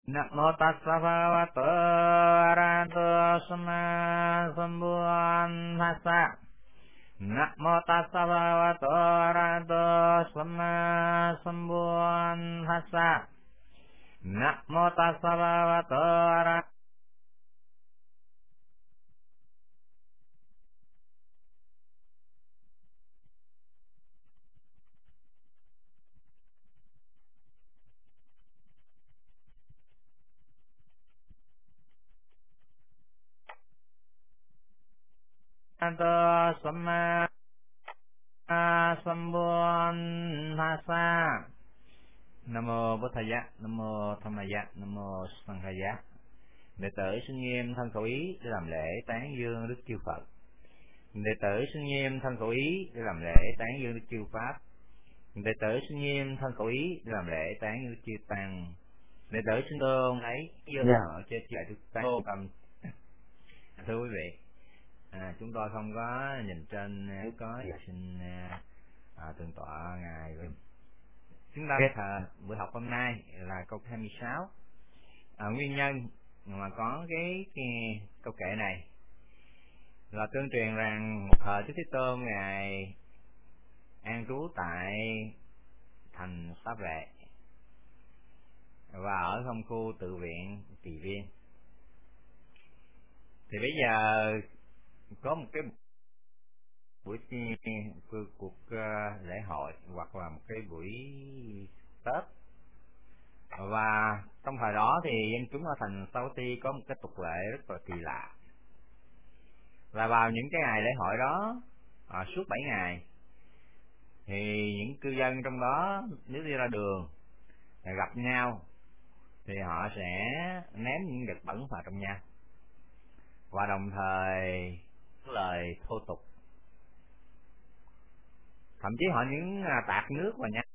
Nam mô tassa bhagavato arahato samma sambuddhassa. Nam mô tassa bhagavato arahato samma sambuddhassa. Nam mô tassa bhagavato arahato samma sambuddhassa. Nam mô Bổn Thầy Giá, Nam mô Tham Ma Giá, Nam mô Sanh Khai Giá. Đệ tử xin nghiêm thân khẩu ý để làm lễ tán dương Đức Chư Phật. Đệ tử xin nghiêm thân khẩu ý để làm lễ tán dương Đức Chư Pháp. Đệ tử xin nghiêm thân khẩu ý để làm lễ tán dương Đức Chư Tăng. Đệ tử xin tôn lấy dương ở trên đại Đức Tăng cầm. Thưa quý vị, chúng tôi không có nhìn trên, nếu có xin thượng tọa ngài. Chúng ta thờ buổi học hôm nay là câu 26. Nguyên nhân mà có cái câu kệ này là tương truyền rằng một thời Đức Thế Tôn ngài an trú tại thành Xá Vệ và ở trong khu tự viện Tỳ Viên. Thì bây giờ có một cái buổi cuộc lễ hội hoặc là một cái buổi Tết, và trong thời đó thì dân chúng ở thành Sa Wattī có một cái tục lệ rất là kỳ lạ, là vào những cái ngày lễ hội đó suốt 7 ngày thì những cư dân trong đó nếu đi ra đường gặp nhau thì họ sẽ ném những vật bẩn vào trong nhau, và đồng thời lời thô tục, thậm chí họ những tạt nước vào nhau,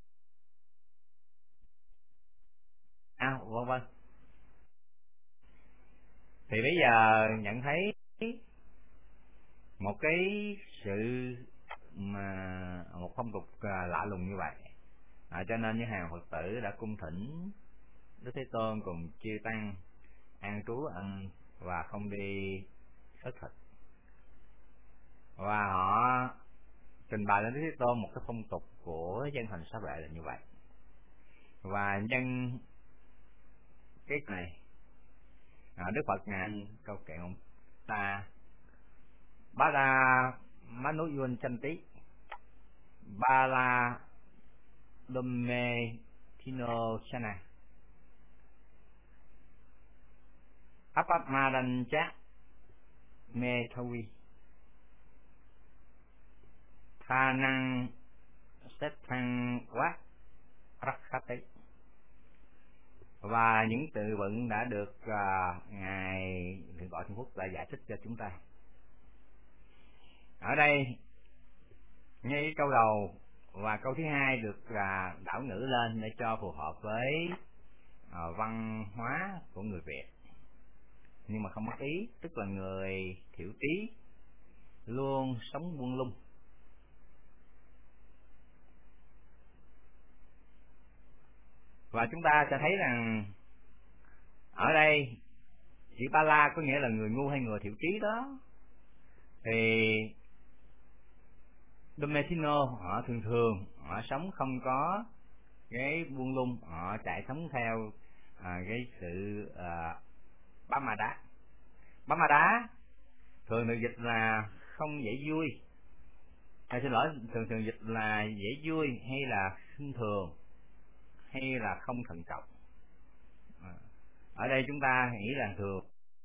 vân vân. Thì bây giờ nhận thấy một cái sự mà một phong tục lạ lùng như vậy, cho nên những hàng Phật tử đã cung thỉnh Đức Thế Tôn cùng chư tăng an trú ăn và không đi khất thực, và họ trình bày lên Đức Thế Tôn một cái phong tục của dân thành Xá Vệ là như vậy. Và nhân cái này Đức Phật ngài câu kệ ông ta Bá La Manu Yun Chanti Ba La Domme Tino Chana Apapmadan Cha Me Thawi Tha Năng Set Thăng Quát Rakhate. Và những từ vựng đã được ngài Thượng tọa Trung Quốc đã giải thích cho chúng ta. Ở đây ngay câu đầu và câu thứ hai được đảo ngữ lên để cho phù hợp với văn hóa của người Việt, nhưng mà không mất ý, tức là người thiểu trí luôn sống buông lung. Và chúng ta sẽ thấy rằng ở đây chữ Ba La có nghĩa là người ngu hay người thiểu trí đó. Thì Dometino họ thường họ sống không có cái buông lung, họ chạy sống theo cái sự bám ma đá. Bám ma đá thường được dịch là không dễ vui, xin lỗi, thường dịch là dễ vui hay là khinh thường hay là không thận trọng. Ở đây chúng ta nghĩ là thường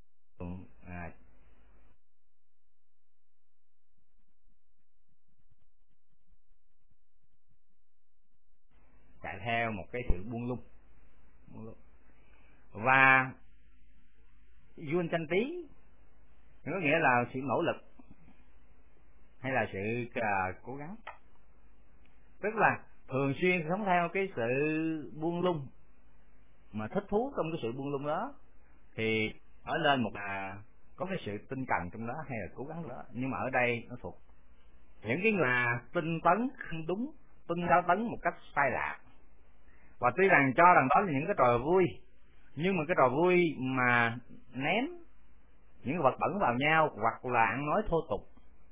chạy theo một cái sự buông lung. Và Yun Chanti có nghĩa là sự nỗ lực hay là sự cố gắng, tức là thường xuyên sống theo cái sự buông lung, mà thích thú trong cái sự buông lung đó thì ở lên một là có cái sự tinh cần trong đó hay là cố gắng đó. Nhưng mà ở đây nó thuộc những cái người tinh tấn không đúng, tinh cao tấn một cách sai lạc, và tuy rằng cho rằng đó là những cái trò vui, Nhưng mà cái trò vui mà ném những vật bẩn vào nhau hoặc là ăn nói thô tục,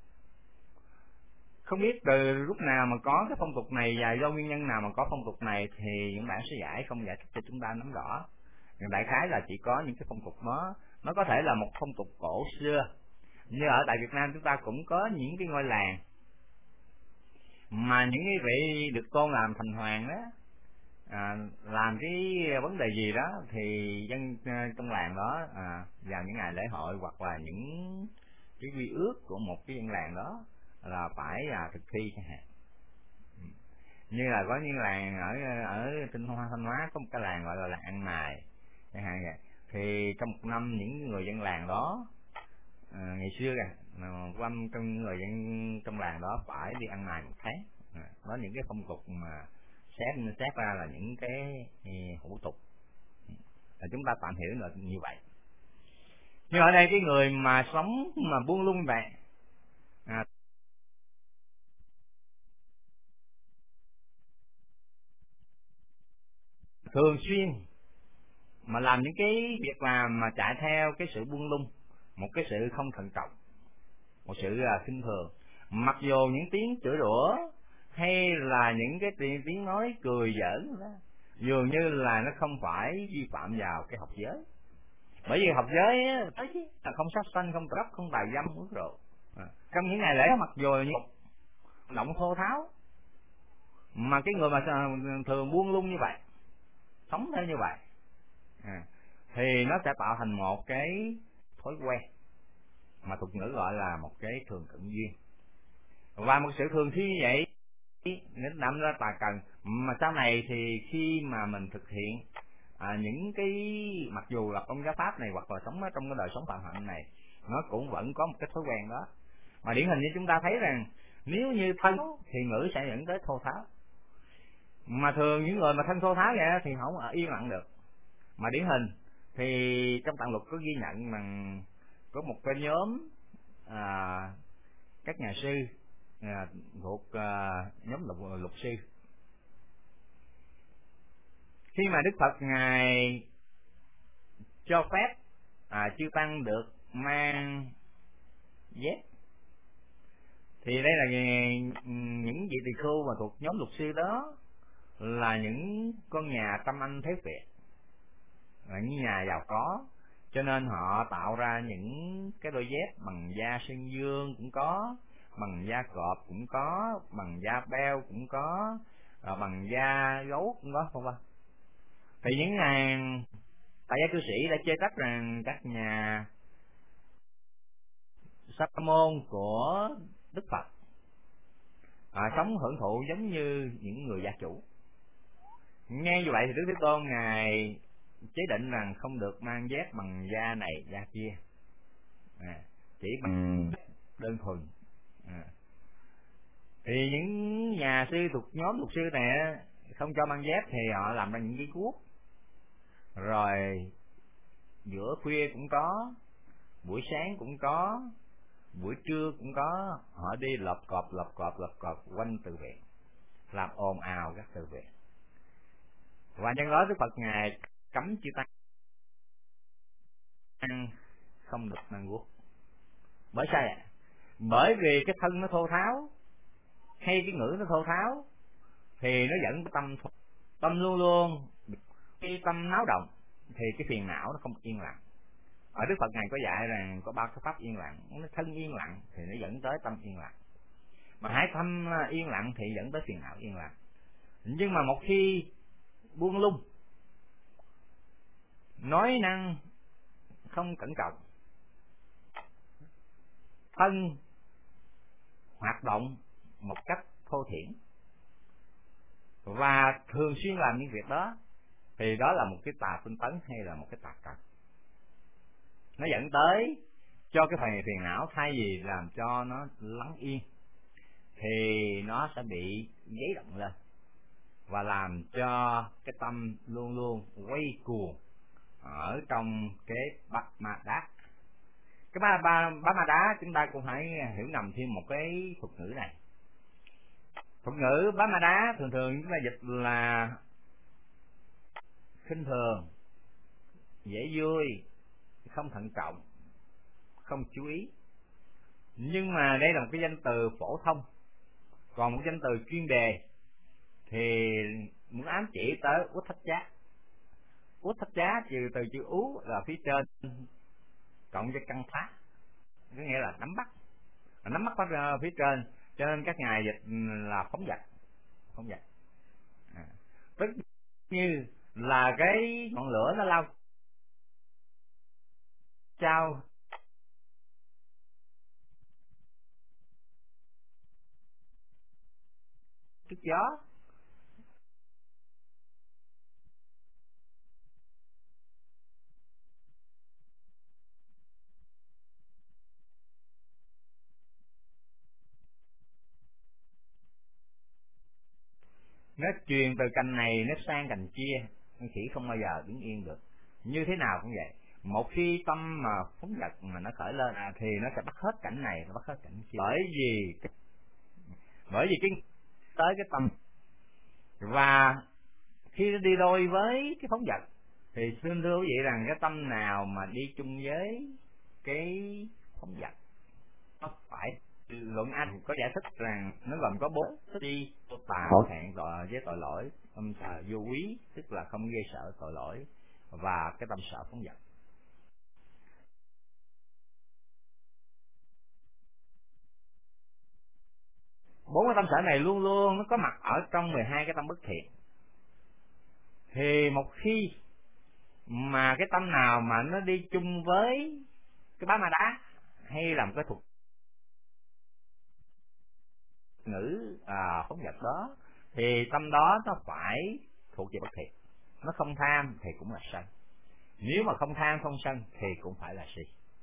không biết từ lúc nào mà có cái phong tục này và do nguyên nhân nào mà có phong tục này thì những bản sẽ giải không giải thích cho chúng ta nắm rõ. Đại khái là chỉ có những cái phong tục đó, nó có thể là một phong tục cổ xưa, như ở tại Việt Nam chúng ta cũng có những cái ngôi làng mà những cái vị được tôn làm thành hoàng đó, làm cái vấn đề gì đó thì dân trong làng đó vào những ngày lễ hội hoặc là những cái quy ước của một cái dân làng đó là phải thực thi chẳng hạn. Như là có những làng ở Thanh Hóa có một cái làng gọi là làng ăn mày chẳng hạn vậy, thì trong một năm những người dân làng đó ngày xưa quanh trong người dân trong làng đó phải đi ăn mày một tháng. Đó những cái phong tục mà xét ra là những cái hủ tục, là chúng ta tạm hiểu là như vậy. Nhưng ở đây cái người mà sống mà buông lung như vậy, thường xuyên mà làm những cái việc làm mà chạy theo cái sự buông lung, một cái sự không thận trọng, một sự khinh thường, mặc dù những tiếng chửi rủa hay là những cái tiếng nói cười giỡn đó, dường như là nó không phải vi phạm vào cái học giới. Bởi vì học giới là không sát sanh, không trách, không bài dâm, uống rượu. Trong những ngày lễ mặc dù như động thô tháo, mà cái người mà thường buông lung như vậy, sống theo như vậy, thì nó sẽ tạo thành một cái thói quen mà thuật ngữ gọi là một cái thường cận duyên. Và một sự thường xuyên như vậy nó đâm ra tà cần, mà sau này thì khi mà mình thực hiện những cái mặc dù là công giáo pháp này hoặc là sống ở trong cái đời sống phạm hạnh này, nó cũng vẫn có một cái thói quen đó. Mà điển hình như chúng ta thấy rằng nếu như thân thì ngữ sẽ dẫn tới thô tháo, mà thường những người mà thân thô tháo vậy thì không ở yên lặng được. Mà điển hình thì trong tạng luật có ghi nhận rằng có một cái nhóm các nhà sư thuộc nhóm luật sư, khi mà Đức Phật ngài cho phép chư tăng được mang dép, thì đây là những vị tỳ khưu mà thuộc nhóm luật sư đó là những con nhà tâm anh thế Việt, là những nhà giàu có, cho nên họ tạo ra những cái đôi dép bằng da sơn dương cũng có, bằng da cọp cũng có, bằng da beo cũng có, bằng da gấu cũng có, không vâng. Thì những ngàn tại gia cư sĩ đã chê trách rằng các nhà sa môn của Đức Phật sống hưởng thụ giống như những người gia chủ. Nghe như vậy thì Đức Thế Tôn ngài chế định rằng không được mang dép bằng da này da kia, chỉ bằng đơn thuần. Thì những nhà sư thuộc nhóm luật sư này không cho mang dép thì họ làm ra những cái guốc, rồi giữa khuya cũng có, buổi sáng cũng có, buổi trưa cũng có, họ đi lọp cọp quanh tự viện, làm ồn ào các tự viện. Và nhân đó Đức Phật ngài cấm chư tăng ăn không được mang guốc. Bởi sao ạ? Bởi vì cái thân nó thô tháo hay cái ngữ nó thô tháo thì nó dẫn cái tâm luôn luôn cái tâm náo động, thì cái phiền não nó không yên lặng. Ở Đức Phật ngài có dạy rằng có 3 cái pháp yên lặng, nó thân yên lặng thì nó dẫn tới tâm yên lặng, mà hai tâm yên lặng thì dẫn tới phiền não yên lặng. Nhưng mà một khi buông lung, nói năng không cẩn trọng, thân hoạt động một cách thô thiển và thường xuyên làm những việc đó, thì đó là một cái tà tinh tấn hay là một cái tà cần. Nó dẫn tới cho cái phiền não thay vì làm cho nó lắng yên thì nó sẽ bị dấy động lên và làm cho cái tâm luôn luôn quay cuồng ở trong cái bát ma đá. Cái bát ma đá chúng ta cũng phải hiểu ngầm thêm một cái thuật ngữ này. Thuật ngữ bát ma đá thường thường chúng ta dịch là khinh thường, dễ vui, không thận trọng, không chú ý. Nhưng mà đây là một cái danh từ phổ thông. Còn một danh từ chuyên đề thì muốn ám chỉ tới út thách giá. Út thách giá trừ từ chữ ú là phía trên cộng với căn phá, có nghĩa là nắm bắt. Nắm bắt phía trên, cho nên các ngài dịch là phóng dật. Phóng dật tức như là cái ngọn lửa nó lao trao trước gió. Nó truyền từ cành này nó sang cành kia, con khỉ không bao giờ đứng yên được. Như thế nào cũng vậy, một khi tâm mà phóng dật mà nó khởi lên thì nó sẽ bắt hết cảnh này, nó bắt hết cảnh kia. Bởi vì cái tới cái tâm, và khi nó đi đôi với cái phóng dật thì xin thưa quý vị rằng cái tâm nào mà đi chung với cái phóng dật nó phải. Luận Anh có giải thích rằng nó gồm có 4 đi: tà hẹn với tội lỗi, tâm sợ vô quý tức là không gây sợ tội lỗi, và cái tâm sợ phóng dật. Bốn cái tâm sở này luôn luôn nó có mặt ở trong 12 cái tâm bất thiện. Thì một khi mà cái tâm nào mà nó đi chung với cái bá ma đá hay là một cái thuật ngữ phóng dật đó, thì tâm đó nó phải thuộc về bất thiện. Nó không tham thì cũng là sân, nếu mà không tham không sân thì cũng phải là si.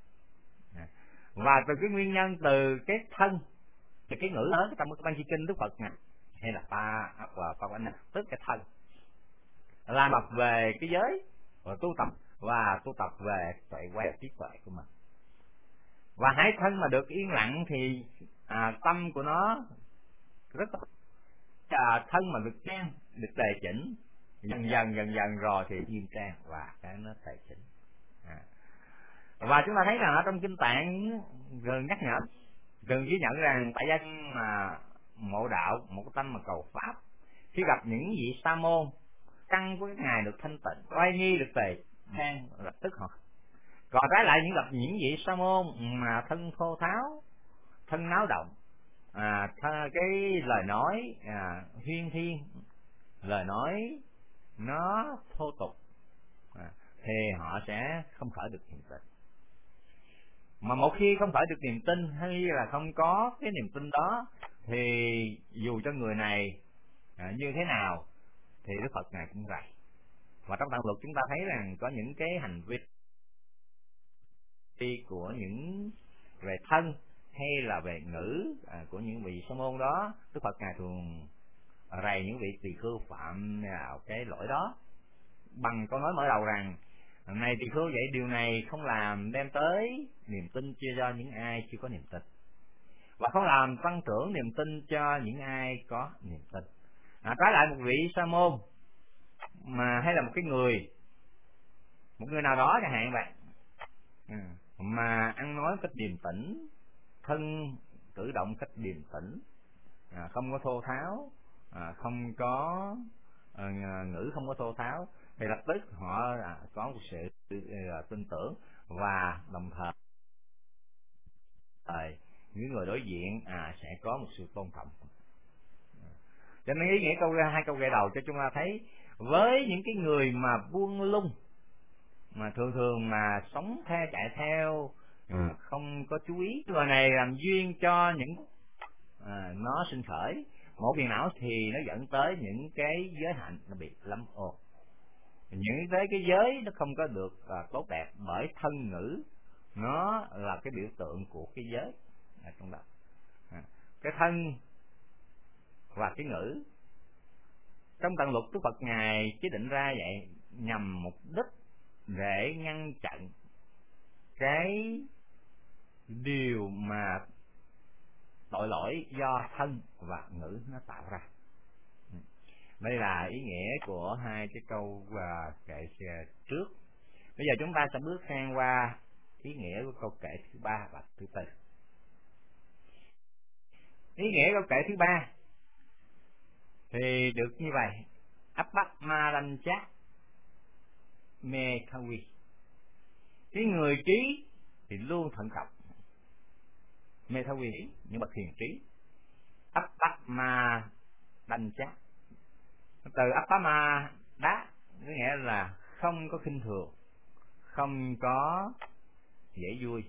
Và từ cái nguyên nhân từ cái thân, từ cái ngữ đó, cái tâm của Ban Chi Kinh Đức Phật nè, hay là pa quanh tức cái thân là tập về cái giới và tu tập về tuệ quay trí tuệ của mình. Và hai thân mà được yên lặng thì tâm của nó rất thân mà được trang, được tề chỉnh, dần dần rồi thì nghiêm trang và cái nó tề chỉnh. Và chúng ta thấy rằng ở trong kinh Tạng gần nhắc nhở, gần ghi nhận rằng tại dân mà mộ đạo, một cái tâm mà cầu pháp, khi gặp những vị sa môn, căn của các ngài được thanh tịnh, oai nghi được tề trang, lập tức họ. Còn trái lại gặp những vị sa môn mà thân thô tháo, thân náo động, cái lời nói huyên thiên, lời nói nó thô tục, thì họ sẽ không khởi được niềm tin. Mà một khi không khởi được niềm tin hay là không có cái niềm tin đó, thì dù cho người này như thế nào thì Đức Phật này cũng vậy. Và trong Tạng Luật chúng ta thấy rằng có những cái hành vi của những về thân hay là về ngữ của những vị sa môn đó, Đức Phật ngài thường rầy những vị tỳ khưu phạm cái lỗi đó bằng câu nói mở đầu rằng: này tỳ khưu, vậy điều này không làm đem tới niềm tin cho những ai chưa có niềm tin, và không làm tăng trưởng niềm tin cho những ai có niềm tin. Trái lại một vị sa môn mà hay là một người nào đó chẳng hạn vậy, mà ăn nói cách điềm tĩnh, thân cử động cách điềm tĩnh, không có thô tháo, không có ngữ không có thô tháo, thì lập tức họ có một sự tin tưởng, và đồng thời những người đối diện sẽ có một sự tôn trọng. Cho nên ý nghĩa hai câu gợi đầu cho chúng ta thấy, với những cái người mà buông lung, mà thường mà sống chạy theo, không có chú ý, người này làm duyên cho những nó sinh khởi một phiền não, thì nó dẫn tới những cái giới hạnh nó bị lắm ô, những cái giới nó không có được tốt đẹp, bởi thân ngữ nó là cái biểu tượng của cái giới trong đó. Cái thân và cái ngữ trong Tạng Luật Đức Phật ngài chế định ra vậy nhằm mục đích để ngăn chặn cái điều mà tội lỗi do thân và ngữ nó tạo ra. Đây là ý nghĩa của hai cái câu kệ trước. Bây giờ chúng ta sẽ bước sang qua ý nghĩa của câu kệ thứ 3 và thứ 4. Ý nghĩa câu kệ thứ 3 thì được như vậy: Abbat ma đanh chát mê kawi. Cái người trí thì luôn thận trọng. Mê kawi những bậc hiền trí. Abbat ma đanh chát, từ Abbat ma đá có nghĩa là không có khinh thường, không có dễ vui,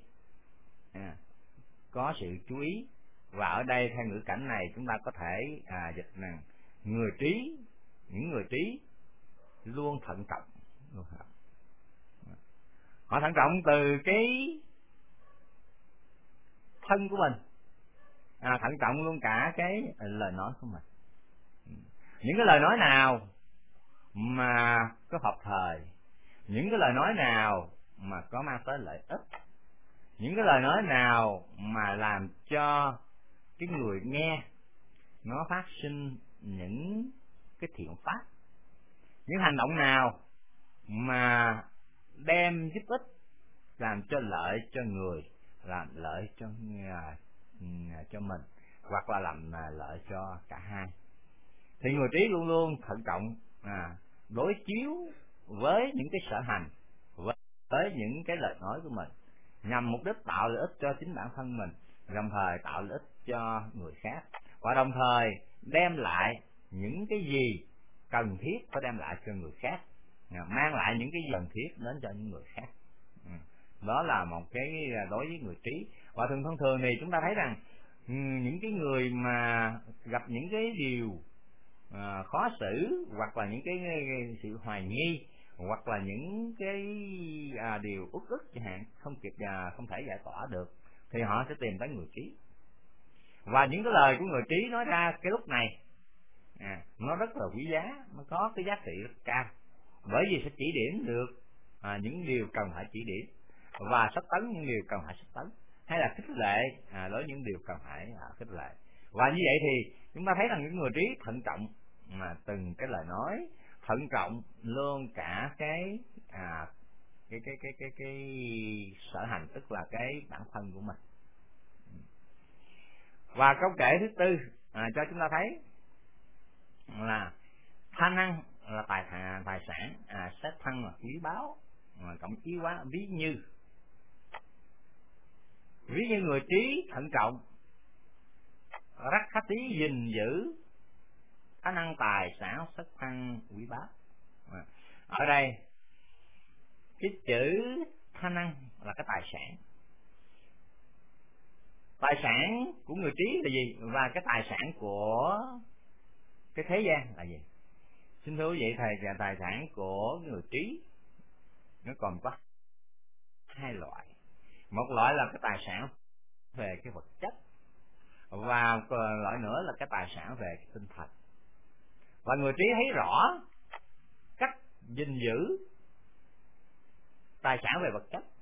có sự chú ý. Và ở đây theo ngữ cảnh này chúng ta có thể dịch rằng người trí, những người trí luôn thận trọng. Họ thận trọng từ cái thân của mình, thận trọng luôn cả cái lời nói của mình. Những cái lời nói nào mà có hợp thời, những cái lời nói nào mà có mang tới lợi ích, những cái lời nói nào mà làm cho cái người nghe nó phát sinh những cái thiện pháp, những hành động nào mà đem giúp ích, làm cho lợi cho người, làm lợi cho mình, hoặc là làm lợi cho cả hai, thì người trí luôn luôn thận trọng đối chiếu với những cái sở hành, với những cái lời nói của mình, nhằm mục đích tạo lợi ích cho chính bản thân mình, đồng thời tạo lợi ích cho người khác, và đồng thời đem lại những cái gì cần thiết phải đem lại cho người khác, mang lại những cái gì cần thiết đến cho những người khác. Đó là một cái đối với người trí. Và thông thường thì chúng ta thấy rằng những cái người mà gặp những cái điều khó xử, hoặc là những cái sự hoài nghi, hoặc là những cái điều uất ức chẳng hạn, không thể giải tỏa được, thì họ sẽ tìm tới người trí. Và những cái lời của người trí nói ra cái lúc này nó rất là quý giá, nó có cái giá trị rất cao, bởi vì sẽ chỉ điểm được những điều cần phải chỉ điểm, và sách tấn những điều cần phải sách tấn, hay là khích lệ đối với những điều cần phải khích lệ. Và như vậy thì chúng ta thấy rằng những người trí thận trọng từng cái lời nói, thận trọng luôn cả cái sở hành, tức là cái bản thân của mình. Và câu kệ thứ 4 cho chúng ta thấy là tha năng là tài sản, sát thân là quý báu, cộng ý quá ví như người trí thận trọng, rắc khá tí gìn giữ khả năng tài sản sát thân quý báu. Ở đây cái chữ tha năng là cái tài sản. Tài sản của người trí là gì, và cái tài sản của cái thế gian là gì? Xin thưa quý vị, tài sản của người trí nó còn có hai loại. Một loại là cái tài sản về cái vật chất, và loại nữa là cái tài sản về cái tinh thần. Và người trí thấy rõ cách gìn giữ tài sản về vật chất.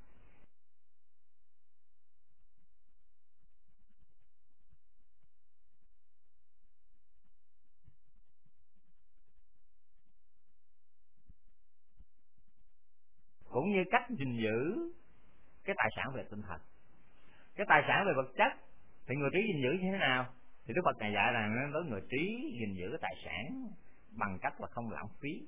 Cũng như cách gìn giữ cái tài sản về tinh thần. Cái tài sản về vật chất thì người trí gìn giữ như thế nào? Thì Đức Phật Ngài dạy rằng đối người trí gìn giữ cái tài sản bằng cách là không lãng phí.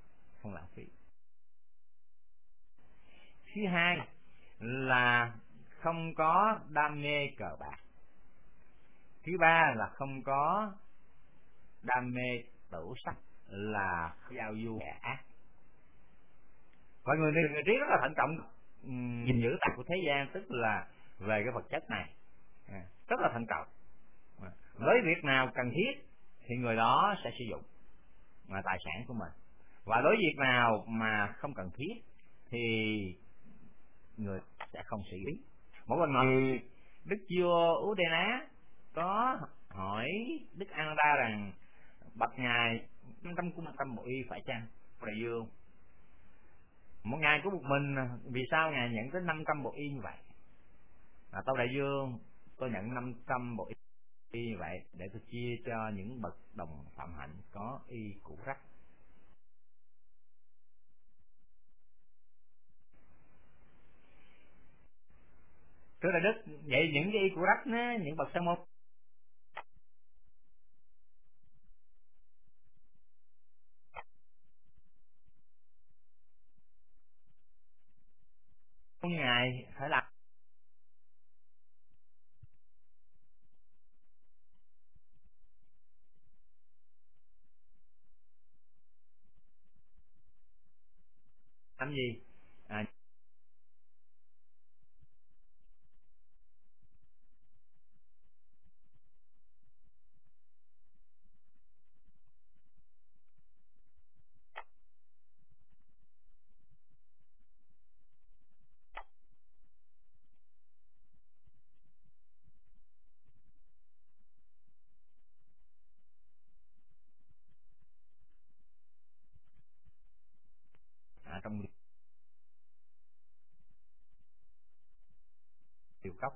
Thứ hai là không có đam mê cờ bạc. Thứ ba là không có đam mê tửu sắc, là giao du kẻ ác. Và người trí rất là thận trọng gìn giữ tài của thế gian, tức là về cái vật chất này, rất là thận trọng. Với việc nào cần thiết thì người đó sẽ sử dụng tài sản của mình, và đối với việc nào mà không cần thiết thì người sẽ không xử lý. Một lần nọ Đức vua Udena có hỏi Đức Ananda rằng: bạch ngài, 500 cung 100 bộ y phải chăng? Đại dương, một ngày có một mình, vì sao ngài nhận tới 500 bộ y như vậy? Tâu đại dương, tôi nhận 500 bộ y như vậy để tôi chia cho những bậc đồng phạm hạnh có y cũ rách. Thưa đại đức, vậy những cái y của đất á, những bậc sa môn ngài phải làm gì? Trong điều cốc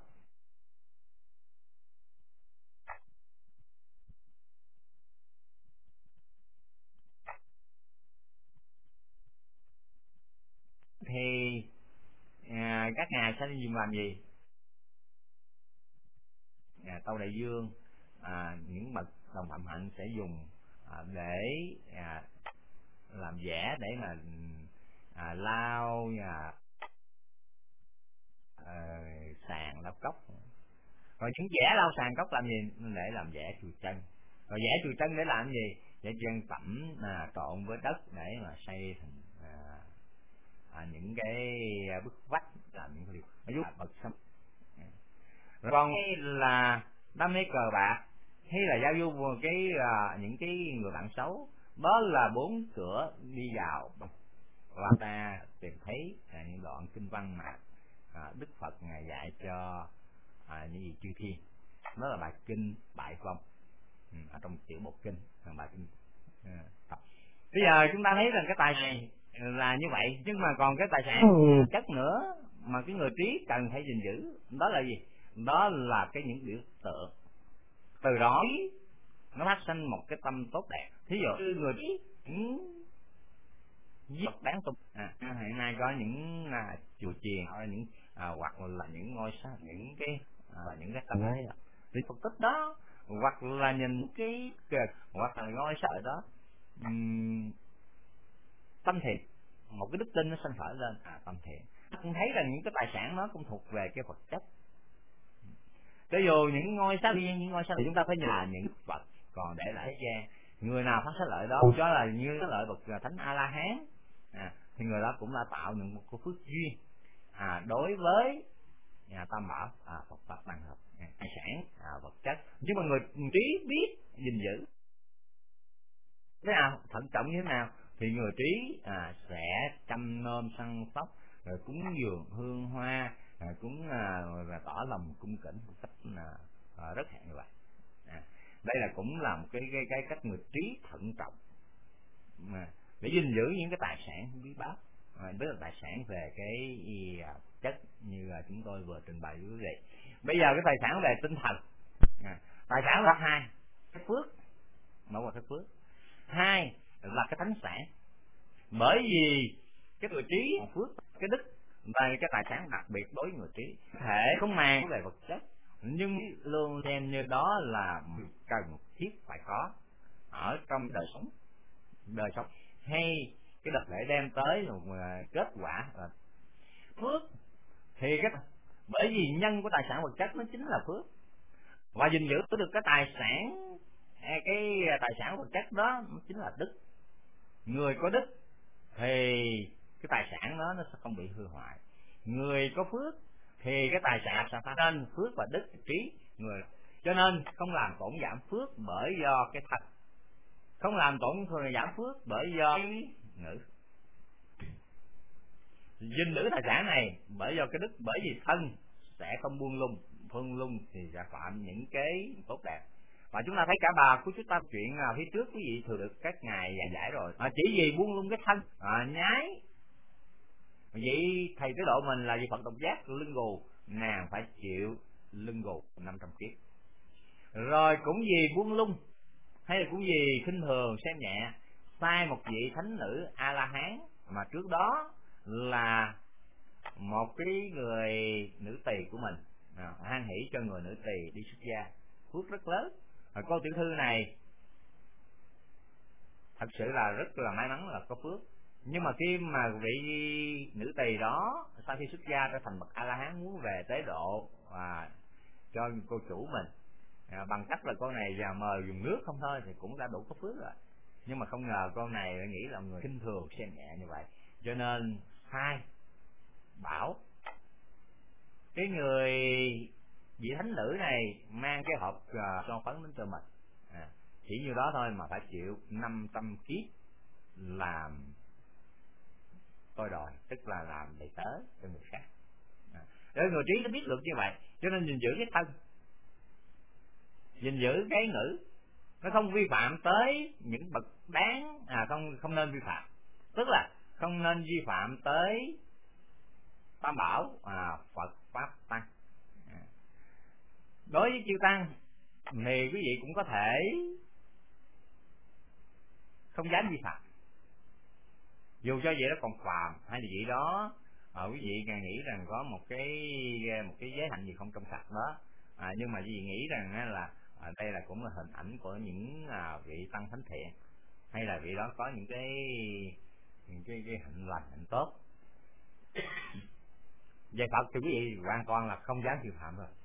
thì các ngài sẽ dùng làm gì? Tâu Đại Dương, những bậc đồng phạm hạnh sẽ dùng để làm vẽ để mà lau sàn lau cốc. Rồi những vẽ lau sàn cốc làm gì? Để làm vẽ chùi chân. Rồi vẽ chùi chân để làm gì? Để chân tẩm trộn với đất để mà xây thành những cái bức vách, làm những cái điều giúp bậc sâm. Còn là đam mê cờ bạc hay là giao du cái những cái người bạn xấu, đó là 4 cửa đi vào và ta tìm thấy những đoạn kinh văn mà Đức Phật ngài dạy cho những gì chư thiên. Đó là bài kinh Bại Vong ở trong tiểu bộ kinh, bài kinh tập. Bây giờ chúng ta thấy rằng cái tài này là như vậy, nhưng mà còn cái tài sản chất nữa mà cái người trí cần phải gìn giữ, đó là gì? Đó là những biểu tượng. Từ đó nó phát sinh một cái tâm tốt đẹp. Thí dụ người trí rất đáng tục. Hiện nay có những chùa chiền hoặc là những hoặc là những ngôi sao, những cái những cái tâm ấy thì Phật tích đó, hoặc là nhìn cái hoặc là ngôi sao đó tâm thiện, một cái đức tin nó sanh khởi lên tâm thiện. Cũng thấy rằng những cái tài sản nó cũng thuộc về cái vật chất. Cho dù những ngôi sao riêng, những ngôi sao thì chúng ta phải nhờ những Phật còn để lại thế gian. Người nào phát sinh lợi đó cho là như cái lợi bậc thánh A La Hán thì người đó cũng đã tạo những một cái phước duyên đối với tam bảo Phật pháp tăng hợp tài sản vật chất. Nhưng mà người trí biết gìn giữ thế nào, thận trọng như thế nào thì người trí sẽ chăm nom săn sóc, rồi cúng dường hương hoa, cũng tỏ lòng cung kính một cách rất hạn như vậy. Đây là cũng là một cái cách người trí thận trọng để gìn giữ những cái tài sản quý báu, tức là tài sản về cái chất như là chúng tôi vừa trình bày với quý vị. Bây giờ cái tài sản về tinh thần, tài sản là hai cái phước, một là cái phước, hai là cái thánh sản. Bởi vì cái người trí phước, cái đức và cái tài sản đặc biệt đối với người trí, thể không màng về vật chất nhưng luôn xem như đó là cần thiết phải có ở trong đời sống hay cái đợt lễ đem tới một kết quả là phước. Thì cái bởi vì nhân của tài sản vật chất nó chính là phước, và gìn giữ được cái tài sản vật chất đó nó chính là đức. Người có đức thì cái tài sản đó nó sẽ không bị hư hoại. Người có phước thì cái tài sản sẽ phát nên phước và đức trí người, cho nên không làm tổn giảm phước bởi do cái thân, không làm tổn giảm phước bởi do cái ngữ. Gìn giữ tài sản này bởi do cái đức, bởi vì thân sẽ không buông lung thì sẽ phạm những cái tốt đẹp. Và chúng ta thấy cả bà của chúng ta chuyện phía trước quý vị thừa được các ngài giải rồi, chỉ vì buông lung cái thân nhái. Vậy thầy tới độ mình là vì Phật độc giác lưng gù, nàng phải chịu lưng gù 500 kiếp. Rồi cũng vì buông lung hay là cũng vì khinh thường xem nhẹ sai một vị thánh nữ A La Hán mà trước đó là một cái người nữ tỳ của mình hoan hỷ cho người nữ tỳ đi xuất gia, phước rất lớn. Cô tiểu thư này thật sự là rất là may mắn, là có phước. Nhưng mà khi mà vị nữ tỳ đó sau khi xuất gia trở thành bậc A La Hán, muốn về tế độ cho cô chủ mình, bằng cách là cô này vào mời dùng nước không thôi thì cũng đã đủ có phước rồi. Nhưng mà không ngờ cô này lại nghĩ là người khinh thường xem nhẹ như vậy, cho nên sai bảo cái người vị thánh nữ này mang cái hộp son phấn đến cho mình, chỉ như đó thôi mà phải chịu 500 kiếp làm tôi đòi, tức là làm đầy tớ cho người khác. Để người trí nó biết được như vậy, cho nên gìn giữ cái thân, gìn giữ cái ngữ, nó không vi phạm tới những bậc đáng, không nên vi phạm, tức là không nên vi phạm tới tam bảo, Phật pháp tăng. Đối với chư tăng thì quý vị cũng có thể không dám vi phạm, dù cho vậy đó còn phàm, hay là vậy đó quý vị càng nghĩ rằng có một cái giới hạnh gì không trong sạch đó, nhưng mà quý vị nghĩ rằng là đây là cũng là hình ảnh của những vị tăng thánh thiện, hay là vị đó có những cái hạnh lành, hạnh tốt. Về Phật thì quý vị hoàn toàn là không dám vi phạm rồi.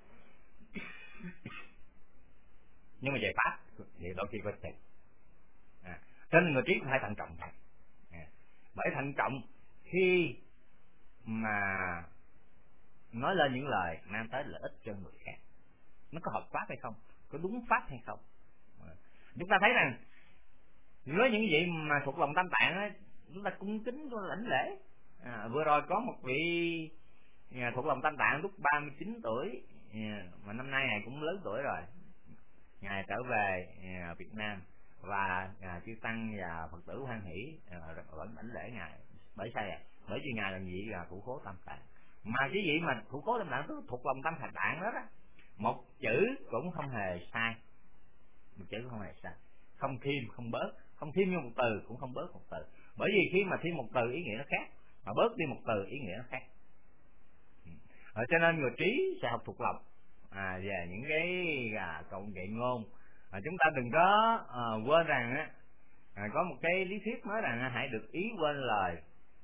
Nhưng mà về Pháp thì đôi khi có thiệt, cho nên người trí cũng phải thận trọng thôi. Bởi thận trọng khi mà nói lên những lời mang tới lợi ích cho người khác, nó có hợp pháp hay không, có đúng pháp hay không. Chúng ta thấy rằng với những vị mà thuộc lòng Tam Tạng ấy, chúng ta cung kính, có lãnh lễ. Vừa rồi có một vị thuộc lòng Tam Tạng lúc 39 tuổi, mà năm nay ngài cũng lớn tuổi rồi, ngài trở về Việt Nam và chư tăng và Phật tử hoan hỷ vẫn lãnh lễ ngài. Bởi sao vậy? Bởi vì ngài là vị thủ khố Tam Tạng, mà cái vị mà thủ khố Tam Tạng thuộc lòng Tam Tạng đó, một chữ cũng không hề sai, một chữ cũng không hề sai, không thêm không bớt, không thêm như một từ cũng không bớt một từ. Bởi vì khi mà thêm một từ ý nghĩa nó khác, mà bớt đi một từ ý nghĩa nó khác. Cho nên người trí sẽ học thuộc lòng về những cái cộng dạy ngôn. Chúng ta đừng có quên rằng có một cái lý thuyết nói rằng hãy được ý quên lời.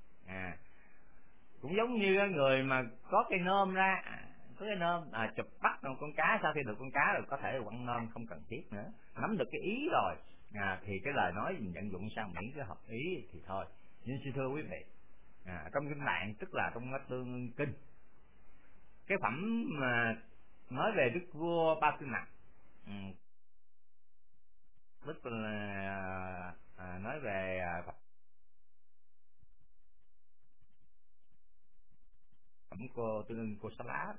Cũng giống như người mà có cái nôm ra, có cái nôm chụp bắt con cá, sau khi được con cá rồi có thể quăng nôm không cần thiết nữa, nắm được cái ý rồi thì cái lời nói vận dụng sang miễn cái hợp ý thì thôi. Nhưng xin thưa quý vị, trong kinh Tạng, tức là trong Tương Kinh, cái phẩm mà nói về đức vua Ba Tư Nặc, tức là nói về phẩm cô Tương Ưng Cô Xá Lá.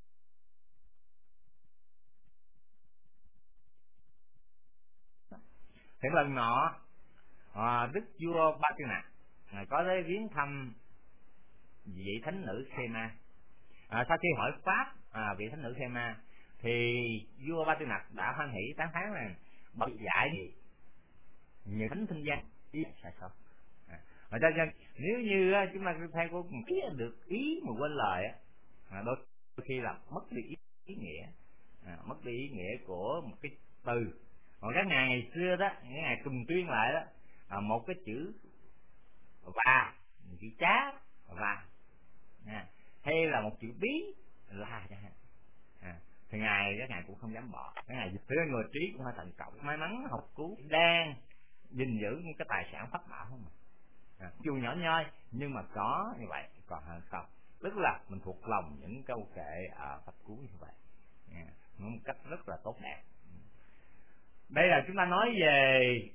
Thì lần nọ đức vua Ba Tư Nặc có tới viếng thăm vị thánh nữ Khema. Sau khi hỏi pháp vị thánh nữ Khema thì vua Ba Tư Nặc đã hoan hỷ tán thán rằng bậc dạy gì nhiều thánh tinh văn ý sai không. Cho nên nếu như chúng ta theo cô ý được ý mà quên lời đôi khi là mất đi ý nghĩa, mất đi ý nghĩa của một cái từ. Còn các ngày xưa đó, những ngày cùng tuyên lại đó, một cái chữ và, một chữ chá và, hay là một chữ bí là chẳng hạn, thì các ngài cũng không dám bỏ. Các ngài thứ người trí cũng phải thận trọng. May mắn học cứu đang gìn giữ những cái tài sản pháp bảo không dù nhỏ nhoi nhưng mà có như vậy còn hơn không, tức là mình thuộc lòng những câu kệ pháp cú như vậy một cách rất là tốt đẹp. Đây là chúng ta nói về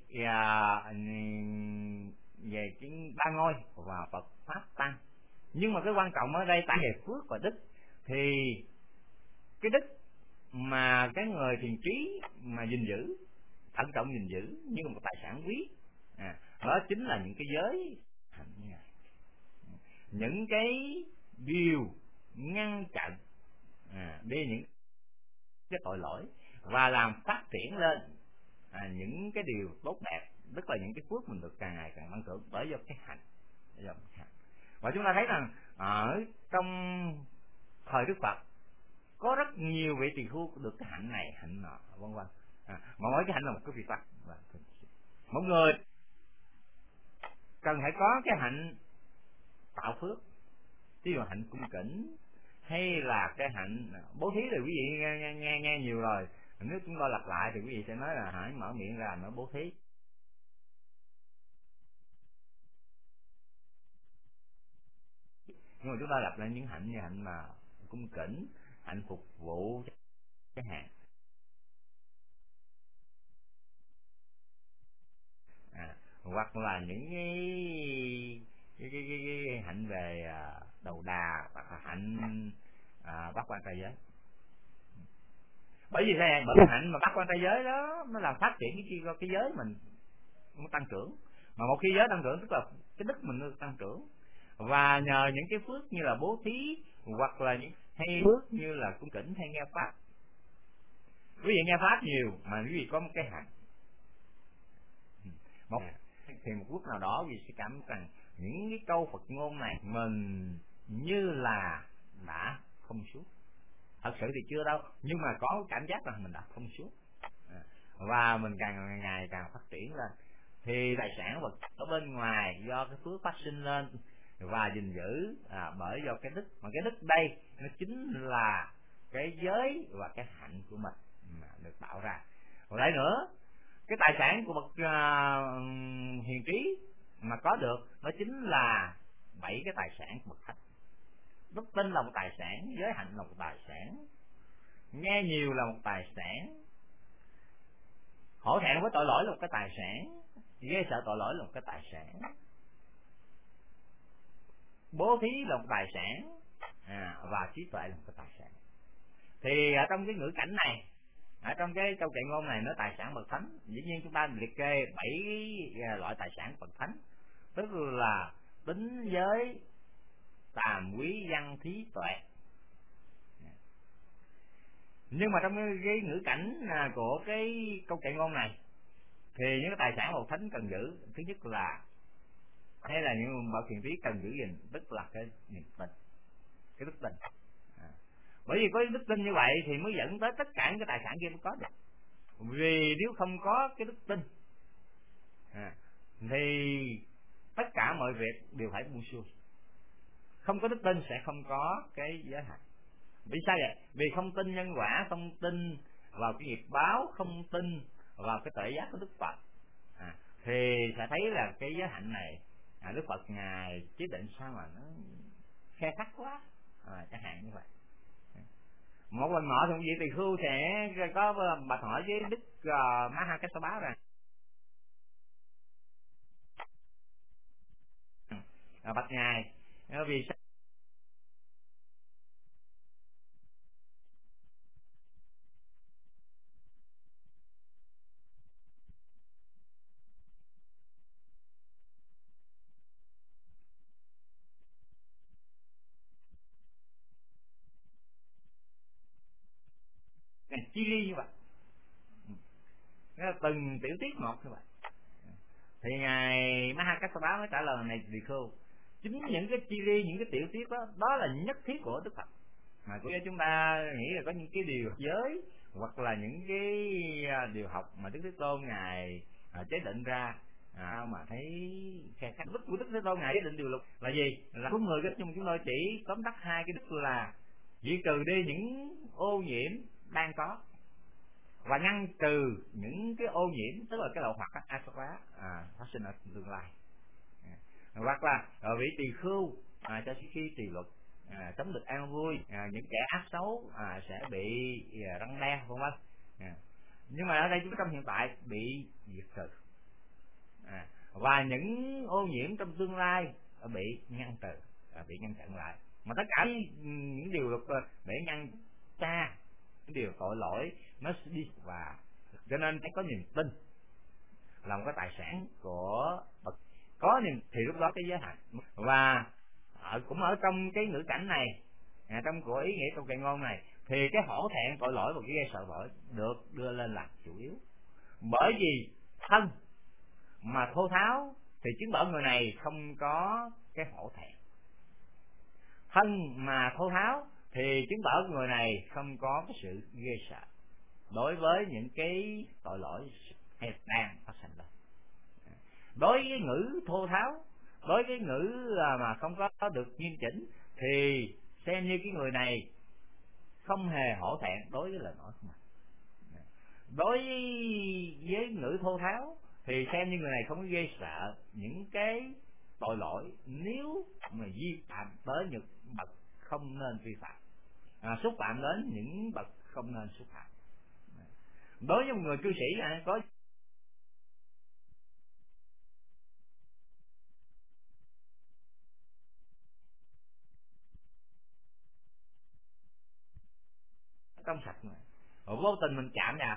cái ba ngôi và Phật pháp tăng. Nhưng mà cái quan trọng ở đây ta về phước và đức, thì cái đức mà cái người thiền trí mà gìn giữ, thận trọng gìn giữ như một tài sản quý, đó chính là những cái giới hạnh như này, những cái điều ngăn chặn đi những cái tội lỗi và làm phát triển lên những cái điều tốt đẹp, tức là những cái phước mình được càng ngày càng tăng trưởng bởi do cái hạnh. Và chúng ta thấy rằng ở trong thời Đức Phật có rất nhiều vị tỳ khưu được cái hạnh này hạnh nọ vân vân. Mà mỗi cái hạnh là một cái việc vặt. Một người cần phải có cái hạnh tạo phước, ví dụ hạnh cung kính hay là cái hạnh bố thí. Thì quý vị nghe nhiều rồi, nếu chúng tôi lặp lại thì quý vị sẽ nói là hãy mở miệng ra nói bố thí. Nhưng mà chúng ta lặp lại những hạnh như hạnh mà cung kính, hạnh phục vụ chẳng hạn, hoặc là những cái hạnh về đầu đà, hoặc là hạnh bát quan trai giới. Bởi vì sao? Bởi vì hạnh mà bát quan trai giới đó nó làm phát triển cái giới mình nó tăng trưởng. Mà một khi giới tăng trưởng tức là cái đức mình nó tăng trưởng. Và nhờ những cái phước như là bố thí, hoặc là những hay phước như là cung kính hay nghe pháp. Quý vị nghe pháp nhiều mà quý vị có một cái hạnh thì một lúc nào đó quý vị sẽ cảm rằng những cái câu Phật ngôn này mình như là đã thông suốt. Thật sự thì chưa đâu, nhưng mà có cảm giác rằng mình đã thông suốt, và mình càng ngày càng phát triển lên. Thì tài sản vật ở bên ngoài do cái phước phát sinh lên và gìn giữ bởi do cái đức. Mà cái đức đây nó chính là cái giới và cái hạnh của mình mà được tạo ra. Còn lại nữa, cái tài sản của bậc hiền trí mà có được nó chính là 7 cái tài sản của bậc thánh. Đức tin là một tài sản, giới hạnh là một tài sản, nghe nhiều là một tài sản, hổ thẹn với tội lỗi là một cái tài sản, ghê sợ tội lỗi là một cái tài sản, bố thí là một tài sản, và trí tuệ là một cái tài sản. Thì ở trong cái ngữ cảnh này, ở trong cái câu kệ ngôn này nói tài sản bậc thánh, dĩ nhiên chúng ta liệt kê 7 loại tài sản bậc thánh, tức là tính, giới, tàm, quý, văn, thí, tuệ. Nhưng mà trong cái ngữ cảnh của cái câu kệ ngôn này thì những cái tài sản bậc thánh cần giữ, thứ nhất là hay là những bậc hiền trí cần giữ gìn, tức là cái niềm tin, cái đức tin. Bởi vì có đức tin như vậy thì mới dẫn tới tất cả những cái tài sản kia mới có được. Vì nếu không có cái đức tin thì tất cả mọi việc đều phải buông xuôi. Không có đức tin sẽ không có cái giới hạnh. Vì sao vậy? Vì không tin nhân quả, không tin vào cái nghiệp báo, không tin vào cái tuệ giác của Đức Phật, thì sẽ thấy là cái giới hạnh này Đức Phật ngài chế định sao mà nó khe khắc quá, chẳng hạn như vậy. Một lần nọ thì một vị tỳ khưu sẽ có bạch hỏi với Đức Mahakassapa rằng bạch ngài vì sao chi ly như vậy, từng tiểu tiết một như vậy. Thì ngài Mahakassapa mới trả lời này tỳ khưu, chính những cái chi ly, những cái tiểu tiết đó, đó là nhất thiết của Đức Phật. Mà của chúng ta nghĩ là có những cái điều giới hoặc là những cái điều học mà Đức Thế Tôn ngài chế định ra, mà thấy khe khắc. Đức của Đức Thế Tôn ngài chế định điều luật là gì? Là có 10 cái, nhưng chúng tôi chỉ tóm tắt 2 cái đức là diệt trừ đi những ô nhiễm đang có và ngăn trừ những cái ô nhiễm, tức là cái lậu hoặc asava phát sinh ở tương lai. Hoặc là vị tỳ khưu cho khi tỳ luật sống được an vui, những kẻ ác xấu sẽ bị răn đe vân vân. Nhưng mà ở đây chúng trong hiện tại bị diệt trừ, và những ô nhiễm trong tương lai bị ngăn trừ, bị ngăn chặn lại. Mà tất cả những điều luật để ngăn cha những điều tội lỗi nó sẽ đi, và cho nên phải có niềm tin là một cái tài sản của Phật. Có niềm thì lúc đó cái giới hạnh. Và cũng ở trong cái ngữ cảnh này, trong của ý nghĩa câu kệ ngôn này, thì cái hổ thẹn tội lỗi và cái ghê sợ tội được đưa lên là chủ yếu. Bởi vì thân mà thô tháo thì chứng tỏ người này không có cái hổ thẹn. Thân mà thô tháo thì chứng tỏ người này không có cái sự ghê sợ đối với những cái tội lỗi hay đang phát sinh đó. Đối với ngữ thô tháo, đối với ngữ mà không có được nghiêm chỉnh, thì xem như cái người này không hề hổ thẹn đối với lời nói của mình. Đối với ngữ thô tháo thì xem như người này không có ghê sợ những cái tội lỗi nếu mà vi phạm tới những bậc không nên vi phạm, xúc phạm đến những bậc không nên xúc phạm. Đối với một người cư sĩ có trong sạch mà vô tình mình chạm vào,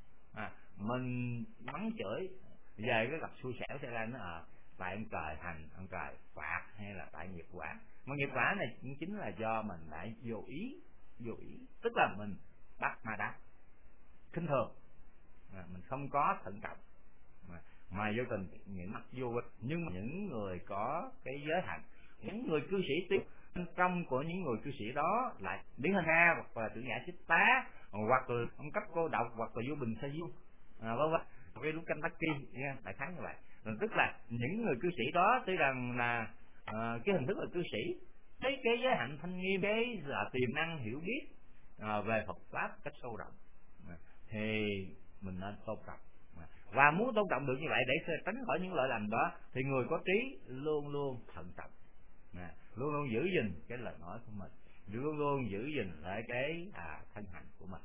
mình mắng chửi, về cái gặp xui xẻo xảy ra, nó tại ông trời hành, ông trời phạt, hay là tại nghiệp quả. Mà nghiệp quả này cũng chính là do mình đã vô ý, tức là mình bắt ma đá khinh thường, mình không có thận trọng, mà vô tình những mắt vô ích. Nhưng mà những người có cái giới hạnh, những người cư sĩ tiếp trong của những người cư sĩ đó lại điển hình ha, hoặc là tưởng giả Chích Tá, hoặc là ông Cấp Cô Độc, hoặc là vô Bình Sa Diêu, vân vân, cái lúc canh tắc kim, đại khái như vậy. Tức là những người cư sĩ đó tuy rằng là cái hình thức là cư sĩ, cái giới hạnh thanh nghiêm, cái là tiềm năng hiểu biết về Phật pháp cách sâu rộng, thì mình nên tôn trọng. Và muốn tôn trọng được như vậy để tránh khỏi những lỗi lầm đó, thì người có trí luôn luôn thận trọng, luôn luôn giữ gìn cái lời nói của mình, luôn luôn giữ gìn lại cái thân hành của mình.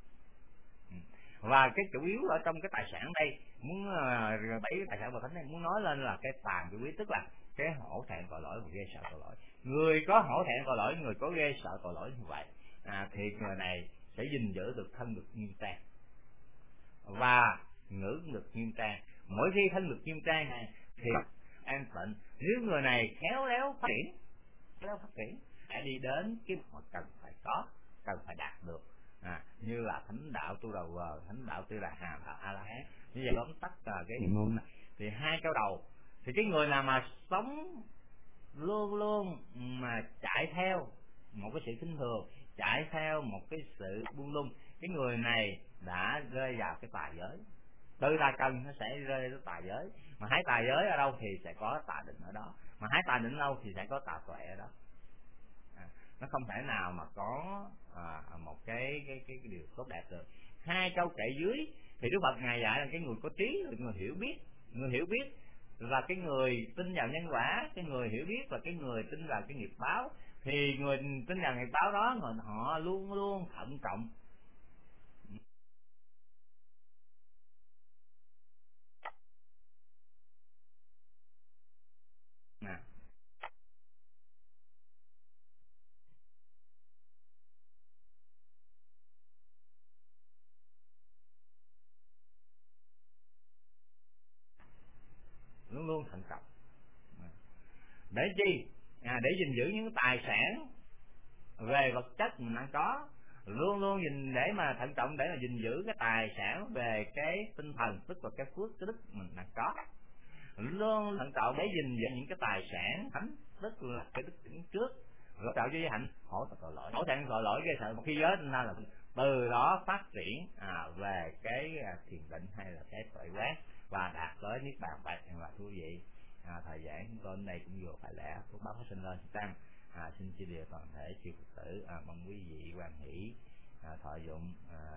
Và cái chủ yếu ở trong cái tài sản đây, muốn bảy cái tài sản và thánh này muốn nói lên là cái tàm quý, tức là cái hổ thẹn tội lỗi và ghê sợ tội lỗi. Người có hổ thẹn tội lỗi, người có ghê sợ tội lỗi như vậy, thì người này sẽ gìn giữ được thân được nghiêm trang và ngữ được nghiêm trang. Mỗi khi thân được nghiêm trang này thì an tịnh. Nếu người này khéo léo phát triển, sẽ đi đến cái mà cần phải có, cần phải đạt được, như là thánh đạo Tu Đầu Vờ, thánh đạo Tư Đà Hà, đạo A La Hán. Như vậy tóm tắt cái niệm môn này thì hai câu đầu, thì cái người nào mà sống luôn luôn mà chạy theo một cái sự khinh thường, chạy theo một cái sự buông lung, cái người này đã rơi vào cái tà giới. Từ tà cần nó sẽ rơi đến tà giới, mà hái tà giới ở đâu thì sẽ có tà định ở đó, mà hái tà định ở đâu thì sẽ có tà tuệ ở đó. Nó không thể nào mà có một cái điều tốt đẹp được. Hai câu kệ dưới thì Đức Phật ngài dạy là cái người có trí là người hiểu biết là cái người tin vào nhân quả, cái người hiểu biết là cái người tin vào cái nghiệp báo. Thì người tin vào nghiệp báo đó, họ luôn luôn thận trọng, luôn luôn thận trọng. Để chi? Để gìn giữ những tài sản về vật chất mình đang có, luôn luôn để mà thận trọng, để mà gìn giữ cái tài sản về cái tinh thần, tức là cái phước, cái đức mình đang có. Luôn thận trọng để gìn giữ những cái tài sản thánh, tức là cái đức tính trước, rồi tạo cho giới hạnh hổ thẹn tội lỗi gây sợ. Một khi giới tinh là từ đó phát triển về cái thiền định hay là cái tuệ quán và đạt tới niết bàn. Vậy là thú vị. Thời gian chúng tôi đến đây cũng vừa phải lẽ, phước báo phát sinh lên tăng. Xin chia đều toàn thể chư Phật tử, mong quý vị hoan hỷ thọ dụng